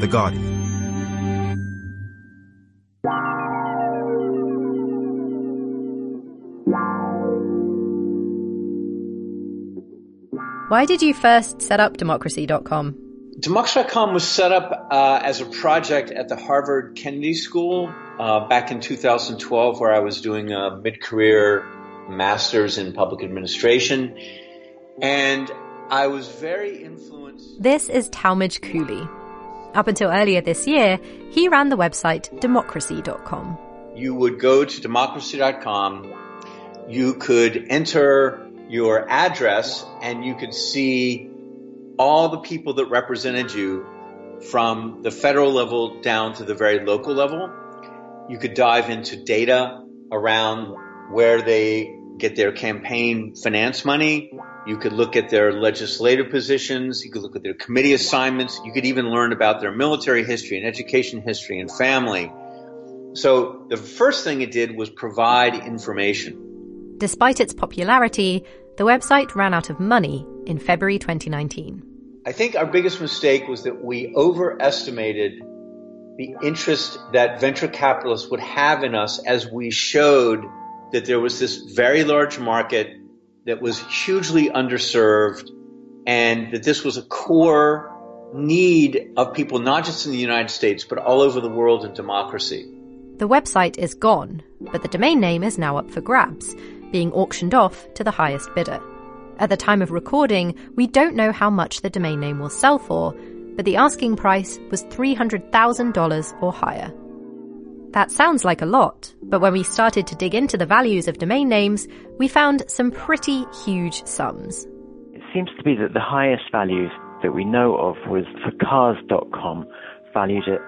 The Guardian. Why did you first set up Democracy.com? Democracy.com was set up as a project at the Harvard Kennedy School back in 2012, where I was doing a mid-career master's in public administration. And I was very influenced. This is Talmage Cooley. Up until earlier this year, he ran the website Democracy.com. You would go to Democracy.com, you could enter your address, and you could see all the people that represented you from the federal level down to the very local level. You could dive into data around where they get their campaign finance money. You could look at their legislative positions. You could look at their committee assignments. You could even learn about their military history and education history and family. So the first thing it did was provide information. Despite its popularity, the website ran out of money in February 2019. I think our biggest mistake was that we overestimated the interest that venture capitalists would have in us as we showed that there was this very large market that was hugely underserved and that this was a core need of people not just in the United States but all over the world in democracy. The website is gone, but the domain name is now up for grabs, being auctioned off to the highest bidder. At the time of recording, we don't know how much the domain name will sell for, but the asking price was $300,000 or higher. That sounds like a lot, but when we started to dig into the values of domain names, we found some pretty huge sums. It seems to be that the highest values that we know of was for cars.com, valued at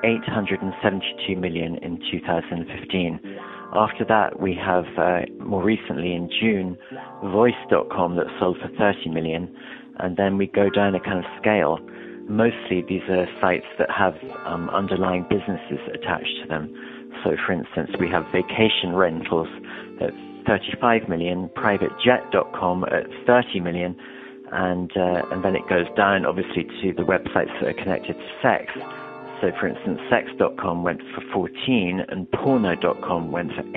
$872 million in 2015. After that, we have, more recently in June, voice.com that sold for $30 million, and then we go down a kind of scale. Mostly these are sites that have underlying businesses attached to them. So, for instance, we have vacation rentals at $35 million, privatejet.com at $30 million, and then it goes down, obviously, to the websites that are connected to sex. So, for instance, sex.com went for 14 and porno.com went for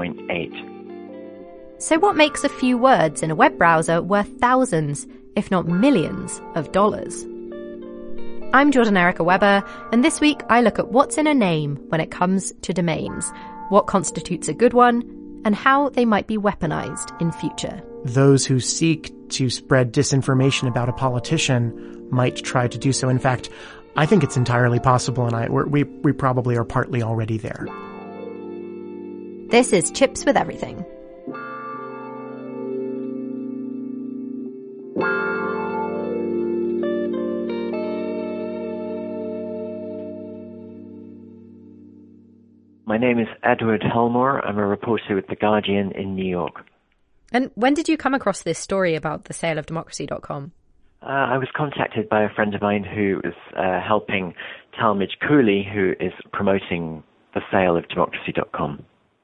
8.8. So what makes a few words in a web browser worth thousands, if not millions, of dollars? I'm Jordan Erica Webber, and this week I look at what's in a name when it comes to domains, what constitutes a good one, and how they might be weaponized in future. Those who seek to spread disinformation about a politician might try to do so. In fact, I think it's entirely possible, and we probably are partly already there. This is Chips with Everything. My name is Edward Helmore. I'm a reporter with The Guardian in New York. And when did you come across this story about the sale of Democracy.com? I was contacted by a friend of mine who was helping Talmage Cooley, who is promoting the sale of Democracy.com.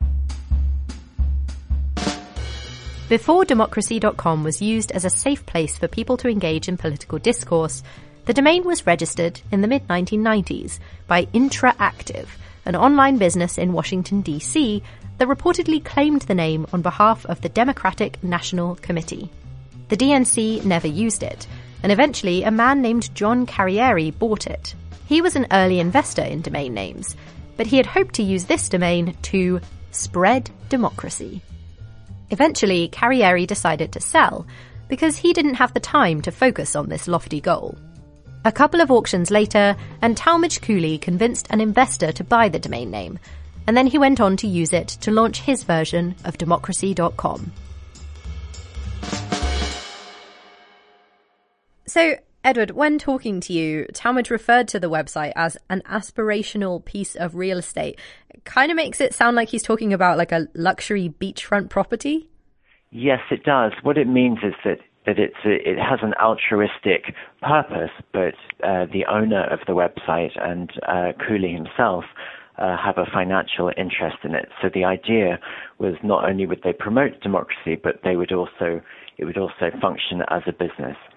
Before Democracy.com was used as a safe place for people to engage in political discourse, the domain was registered in the mid-1990s by Intraactive, an online business in Washington, D.C. that reportedly claimed the name on behalf of the Democratic National Committee. The DNC never used it, and eventually a man named John Carriere bought it. He was an early investor in domain names, but he had hoped to use this domain to spread democracy. Eventually, Carriere decided to sell, because he didn't have the time to focus on this lofty goal. A couple of auctions later, and Talmage Cooley convinced an investor to buy the domain name, and then he went on to use it to launch his version of Democracy.com. So, Edward, when talking to you, Talmage referred to the website as an aspirational piece of real estate. It kind of makes it sound like he's talking about like a luxury beachfront property. Yes, it does. What it means is that it has an altruistic purpose, but the owner of the website and Cooley himself have a financial interest in it. So the idea was not only would they promote democracy, but it would also function as a business.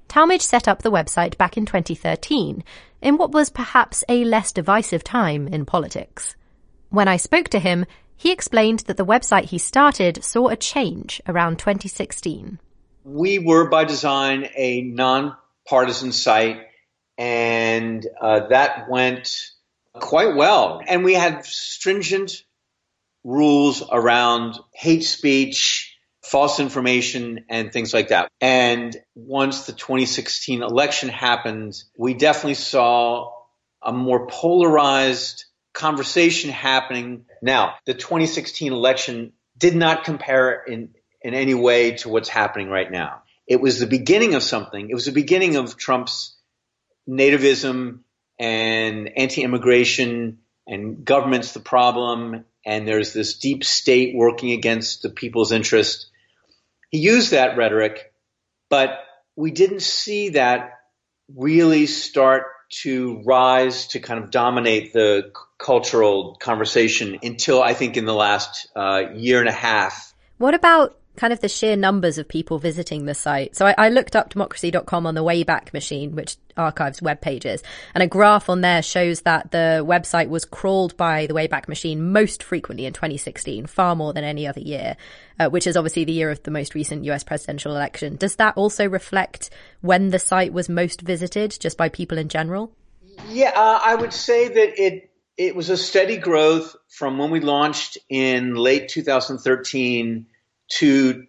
Talmage set up the website back in 2013, in what was perhaps a less divisive time in politics. When I spoke to him, he explained that the website he started saw a change around 2016. We were, by design, a non-partisan site, and that went quite well. And we had stringent rules around hate speech, false information, and things like that. And once the 2016 election happened, we definitely saw a more polarized conversation happening. Now, the 2016 election did not compare in any way to what's happening right now. It was the beginning of something. It was the beginning of Trump's nativism and anti-immigration and government's the problem, and there's this deep state working against the people's interest. He used that rhetoric, but we didn't see that really start to rise to kind of dominate the cultural conversation until I think in the last year and a half. What about kind of the sheer numbers of people visiting the site? So I looked up democracy.com on the Wayback Machine, which archives web pages, and a graph on there shows that the website was crawled by the Wayback Machine most frequently in 2016, far more than any other year, which is obviously the year of the most recent US presidential election. Does that also reflect when the site was most visited, just by people in general? Yeah, I would say that it was a steady growth from when we launched in late 2013 to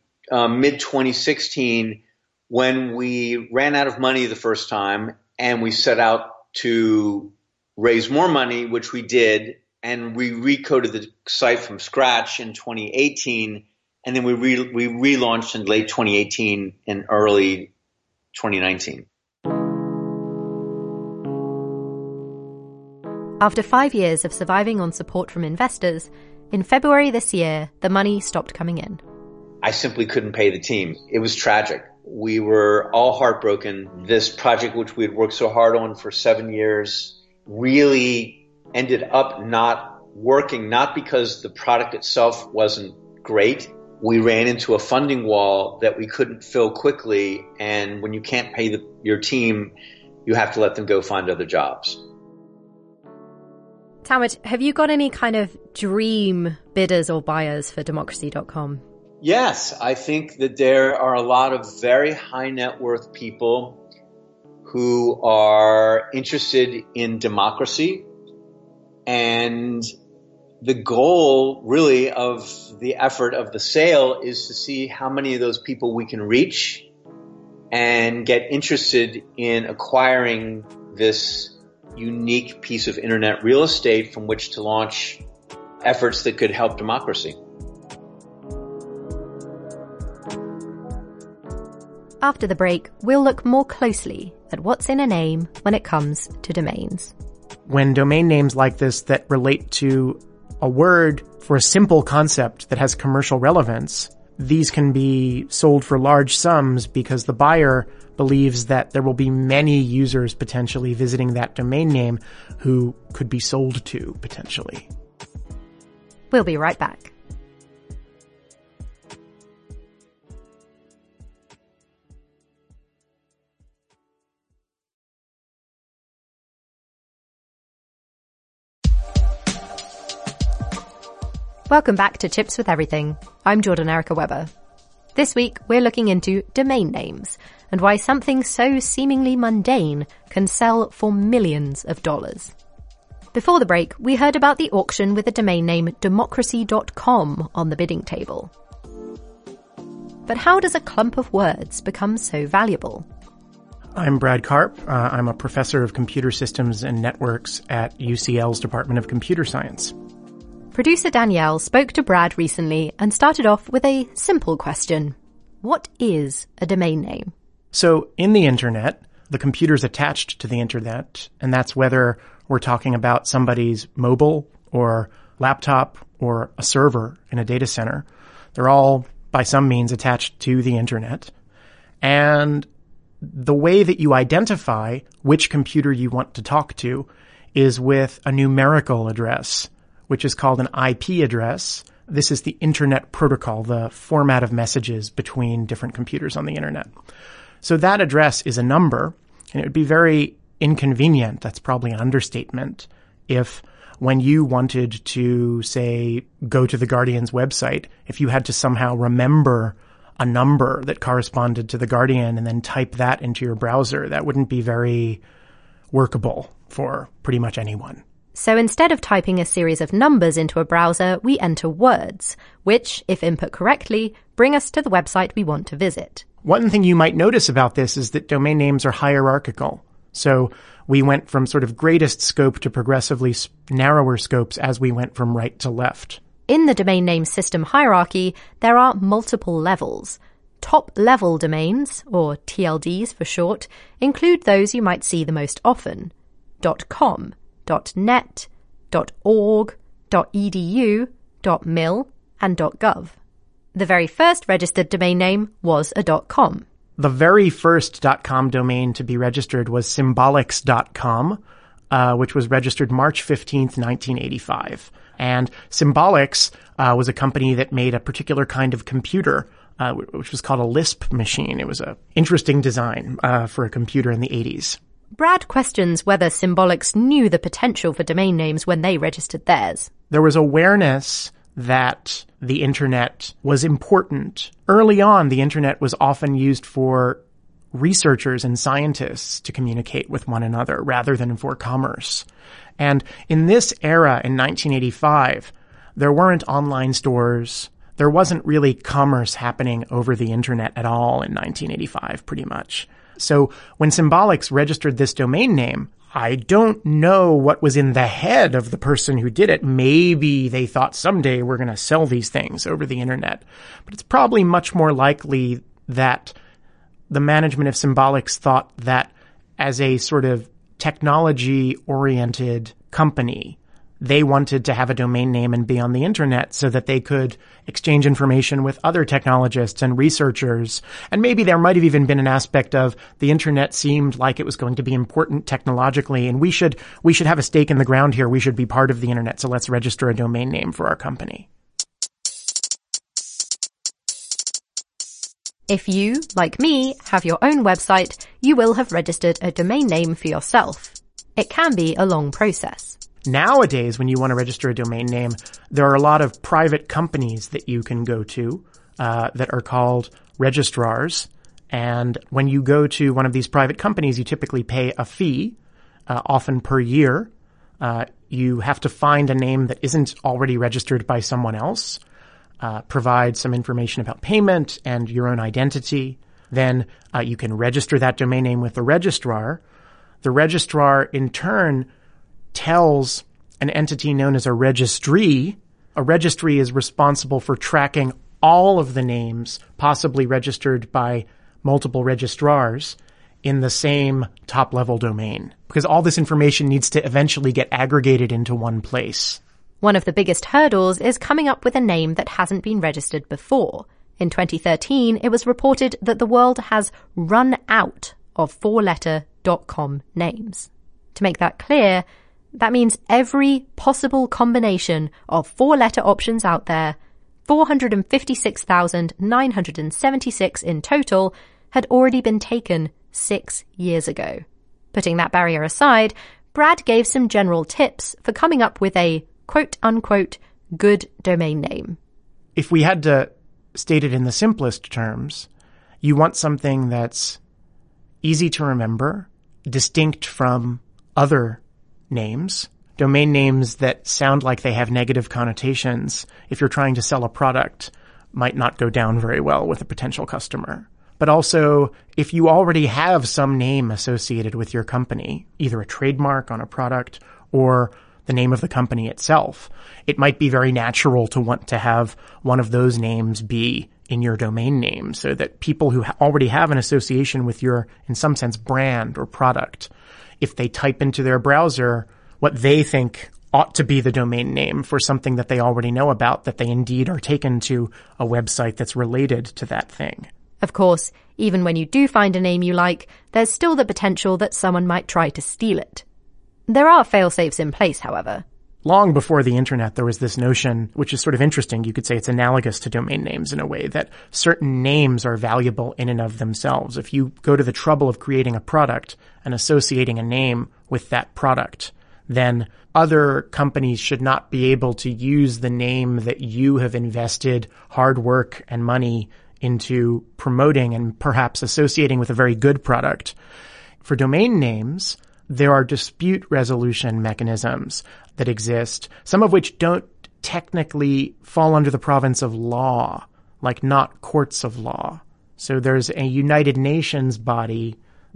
mid-2016, when we ran out of money the first time and we set out to raise more money, which we did, and we recoded the site from scratch in 2018, and then we relaunched in late 2018 and early 2019. After 5 years of surviving on support from investors, in February this year, the money stopped coming in. I simply couldn't pay the team. It was tragic. We were all heartbroken. This project, which we had worked so hard on for 7 years, really ended up not working, not because the product itself wasn't great. We ran into a funding wall that we couldn't fill quickly, and when you can't pay your team, you have to let them go find other jobs. Talmage, have you got any kind of dream bidders or buyers for democracy.com? Yes, I think that there are a lot of very high net worth people who are interested in democracy, and the goal really of the effort of the sale is to see how many of those people we can reach and get interested in acquiring this unique piece of internet real estate from which to launch efforts that could help democracy. After the break, we'll look more closely at what's in a name when it comes to domains. When domain names like this that relate to a word for a simple concept that has commercial relevance, these can be sold for large sums because the buyer believes that there will be many users potentially visiting that domain name who could be sold to potentially. We'll be right back. Welcome back to Chips with Everything. I'm Jordan Erica Webber. This week, we're looking into domain names and why something so seemingly mundane can sell for millions of dollars. Before the break, we heard about the auction with the domain name democracy.com on the bidding table. But how does a clump of words become so valuable? I'm Brad Karp. I'm a professor of computer systems and networks at UCL's Department of Computer Science. Producer Danielle spoke to Brad recently and started off with a simple question. What is a domain name? So in the internet, the computer's attached to the internet, and that's whether we're talking about somebody's mobile or laptop or a server in a data center. They're all by some means attached to the internet. And the way that you identify which computer you want to talk to is with a numerical address, which is called an IP address. This is the internet protocol, the format of messages between different computers on the internet. So that address is a number, and it would be very inconvenient, that's probably an understatement, if when you wanted to, say, go to the Guardian's website, if you had to somehow remember a number that corresponded to the Guardian and then type that into your browser, that wouldn't be very workable for pretty much anyone. So instead of typing a series of numbers into a browser, we enter words, which, if input correctly, bring us to the website we want to visit. One thing you might notice about this is that domain names are hierarchical. So we went from sort of greatest scope to progressively narrower scopes as we went from right to left. In the domain name system hierarchy, there are multiple levels. Top-level domains, or TLDs for short, include those you might see the most often: .com, .net, .org, .edu, .mil, and .gov. The very first registered domain name was a .com. The very first .com domain to be registered was Symbolics.com, which was registered March 15th, 1985. And Symbolics was a company that made a particular kind of computer, which was called a Lisp machine. It was an interesting design for a computer in the 80s. Brad questions whether Symbolics knew the potential for domain names when they registered theirs. There was awareness that the internet was important. Early on, the internet was often used for researchers and scientists to communicate with one another rather than for commerce. And in this era, in 1985, there weren't online stores. There wasn't really commerce happening over the internet at all in 1985, pretty much. So when Symbolics registered this domain name, I don't know what was in the head of the person who did it. Maybe they thought someday we're going to sell these things over the internet. But it's probably much more likely that the management of Symbolics thought that as a sort of technology-oriented company, they wanted to have a domain name and be on the internet so that they could exchange information with other technologists and researchers. And maybe there might have even been an aspect of the internet seemed like it was going to be important technologically, and we should have a stake in the ground here. We should be part of the internet, so let's register a domain name for our company. If you, like me, have your own website, you will have registered a domain name for yourself. It can be a long process. Nowadays, when you want to register a domain name, there are a lot of private companies that you can go to that are called registrars. And when you go to one of these private companies, you typically pay a fee, often per year. You have to find a name that isn't already registered by someone else, provide some information about payment and your own identity. Then you can register that domain name with the registrar. The registrar, in turn, tells an entity known as a registry. A registry is responsible for tracking all of the names possibly registered by multiple registrars in the same top-level domain, because all this information needs to eventually get aggregated into one place. One of the biggest hurdles is coming up with a name that hasn't been registered before. In 2013, it was reported that the world has run out of four-letter .com names. To make that clear, that means every possible combination of four-letter options out there, 456,976 in total, had already been taken 6 years ago. Putting that barrier aside, Brad gave some general tips for coming up with a quote-unquote good domain name. If we had to state it in the simplest terms, you want something that's easy to remember, distinct from other names, domain names that sound like they have negative connotations. If you're trying to sell a product, might not go down very well with a potential customer. But also, if you already have some name associated with your company, either a trademark on a product or the name of the company itself, it might be very natural to want to have one of those names be in your domain name so that people who already have an association with your, in some sense, brand or product, if they type into their browser what they think ought to be the domain name for something that they already know about, that they indeed are taken to a website that's related to that thing. Of course, even when you do find a name you like, there's still the potential that someone might try to steal it. There are fail-safes in place, however. long before the internet, there was this notion, which is sort of interesting. You could say it's analogous to domain names in a way, that certain names are valuable in and of themselves. If you go to the trouble of creating a product and associating a name with that product, then other companies should not be able to use the name that you have invested hard work and money into promoting and perhaps associating with a very good product. For domain names, there are dispute resolution mechanisms that exist, some of which don't technically fall under the province of law, like not courts of law. So there's a United Nations body,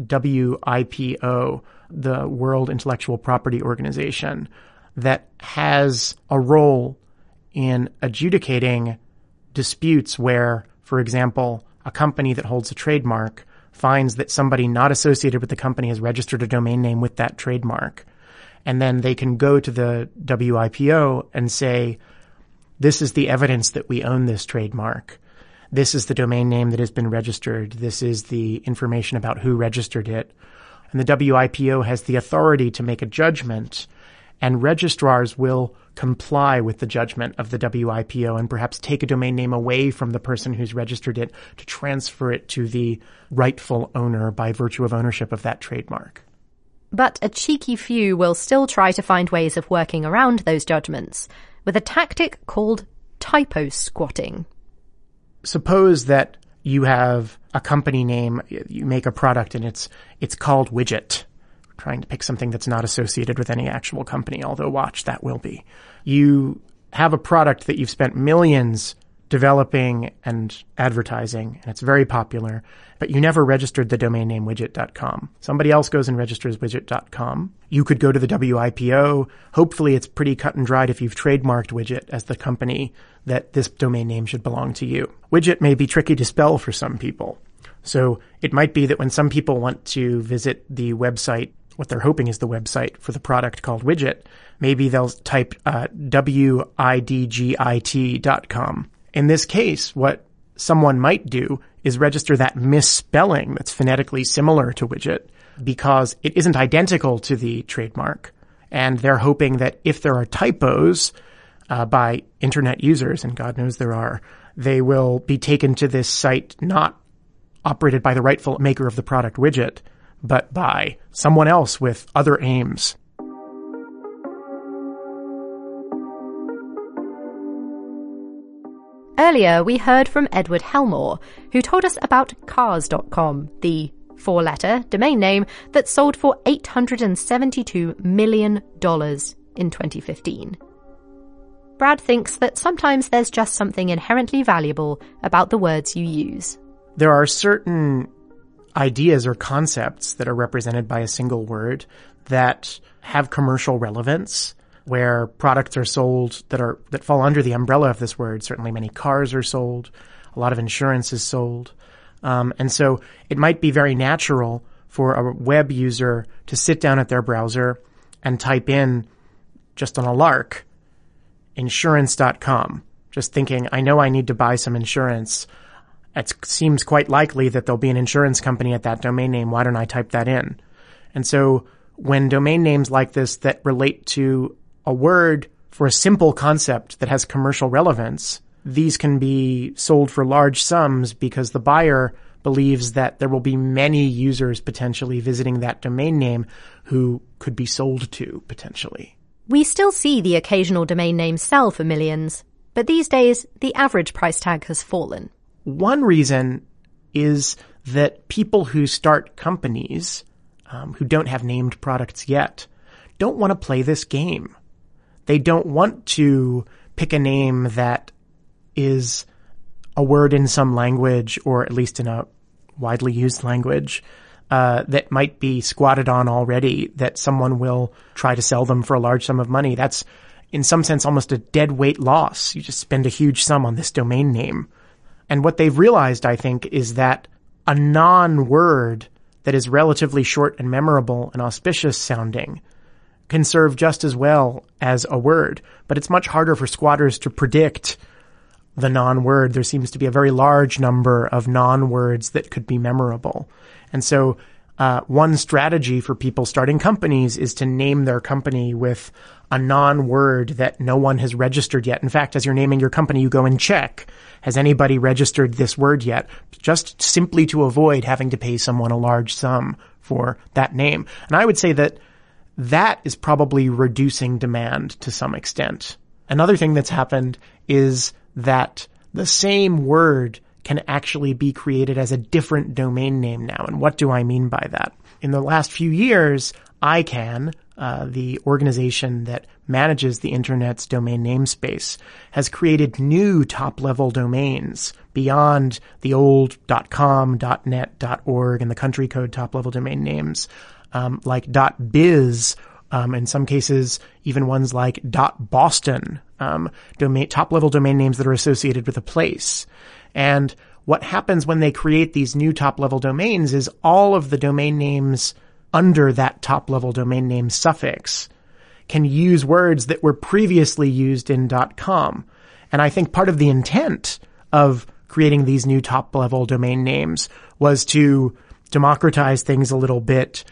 WIPO, the World Intellectual Property Organization, that has a role in adjudicating disputes where, for example, a company that holds a trademark finds that somebody not associated with the company has registered a domain name with that trademark. And then they can go to the WIPO and say, this is the evidence that we own this trademark. This is the domain name that has been registered. This is the information about who registered it. And the WIPO has the authority to make a judgment, and registrars will comply with the judgment of the WIPO and perhaps take a domain name away from the person who's registered it to transfer it to the rightful owner by virtue of ownership of that trademark. But a cheeky few will still try to find ways of working around those judgments with a tactic called typo squatting. Suppose that you have a company name, you make a product and it's called Widget. We're trying to pick something that's not associated with any actual company, although watch, that will be. You have a product that you've spent millions developing and advertising, and it's very popular, but you never registered the domain name widget.com. Somebody else goes and registers widget.com. You could go to the WIPO. Hopefully it's pretty cut and dried if you've trademarked Widget as the company that this domain name should belong to you. Widget may be tricky to spell for some people. So it might be that when some people want to visit the website, what they're hoping is the website for the product called Widget, maybe they'll type widgit.com. In this case, what someone might do is register that misspelling that's phonetically similar to Widget because it isn't identical to the trademark. And they're hoping that if there are typos by internet users, and God knows there are, they will be taken to this site not operated by the rightful maker of the product Widget, but by someone else with other aims. Earlier, we heard from Edward Helmore, who told us about Cars.com, the four-letter domain name that sold for $872 million in 2015. Brad thinks that sometimes there's just something inherently valuable about the words you use. There are certain ideas or concepts that are represented by a single word that have commercial relevance, where products are sold that fall under the umbrella of this word. Certainly many cars are sold. A lot of insurance is sold. And so it might be very natural for a web user to sit down at their browser and type in, just on a lark, insurance.com, just thinking, I know I need to buy some insurance. It seems quite likely that there'll be an insurance company at that domain name. Why don't I type that in? And so when domain names like this that relate to a word for a simple concept that has commercial relevance, these can be sold for large sums because the buyer believes that there will be many users potentially visiting that domain name who could be sold to potentially. We still see the occasional domain name sell for millions, but these days the average price tag has fallen. One reason is that people who start companies who don't have named products yet don't want to play this game. They don't want to pick a name that is a word in some language, or at least in a widely used language, that might be squatted on already, that someone will try to sell them for a large sum of money. That's, in some sense, almost a dead weight loss. You just spend a huge sum on this domain name. And what they've realized, I think, is that a non-word that is relatively short and memorable and auspicious sounding can serve just as well as a word. But it's much harder for squatters to predict the non-word. There seems to be a very large number of non-words that could be memorable. And so one strategy for people starting companies is to name their company with a non-word that no one has registered yet. In fact, as you're naming your company, you go and check, has anybody registered this word yet? Just simply to avoid having to pay someone a large sum for that name. And I would say that that is probably reducing demand to some extent. Another thing that's happened is that the same word can actually be created as a different domain name now. And what do I mean by that? In the last few years, ICANN, the organization that manages the internet's domain namespace, has created new top-level domains beyond the old .com, .net, .org, and the country code top-level domain names, like .biz, in some cases, even ones like .boston, top-level domain names that are associated with a place. And what happens when they create these new top-level domains is all of the domain names under that top-level domain name suffix can use words that were previously used in .com. And I think part of the intent of creating these new top-level domain names was to democratize things a little bit,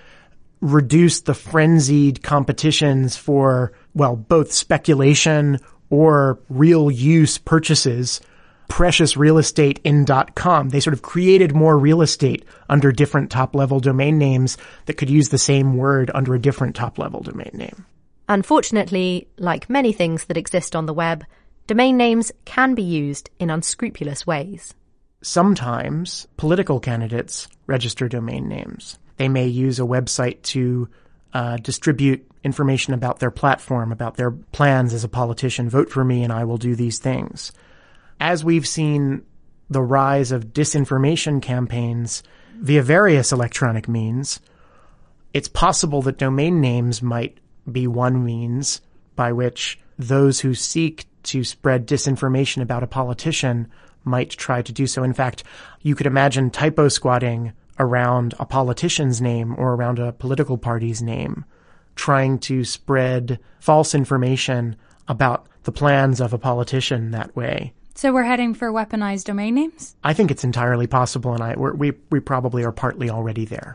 reduce the frenzied competitions for, well, both speculation or real use purchases, precious real estate in .com. They sort of created more real estate under different top-level domain names that could use the same word under a different top-level domain name. Unfortunately, like many things that exist on the web, domain names can be used in unscrupulous ways. Sometimes political candidates register domain names. They may use a website to distribute information about their platform, about their plans as a politician. Vote for me and I will do these things. As we've seen the rise of disinformation campaigns via various electronic means, it's possible that domain names might be one means by which those who seek to spread disinformation about a politician might try to do so. In fact, you could imagine typo squatting around a politician's name or around a political party's name, trying to spread false information about the plans of a politician that way. So we're heading for weaponized domain names? I think it's entirely possible, and we probably are partly already there.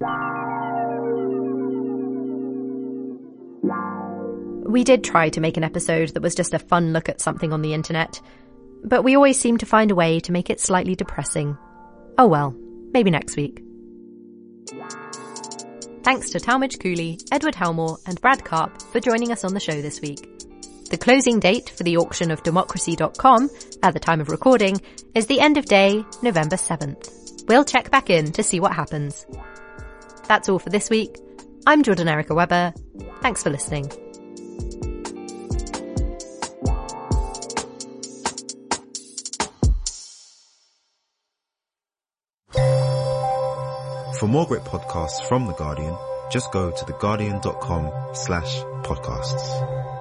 We did try to make an episode that was just a fun look at something on the internet, but we always seem to find a way to make it slightly depressing. Oh well, maybe next week. Thanks to Talmadge Cooley, Edward Helmore and Brad Karp for joining us on the show this week. The closing date for the auction of democracy.com, at the time of recording, is the end of day, November 7th. We'll check back in to see what happens. That's all for this week. I'm Jordan Erica Webber. Thanks for listening. For more great podcasts from The Guardian, just go to theguardian.com/podcasts.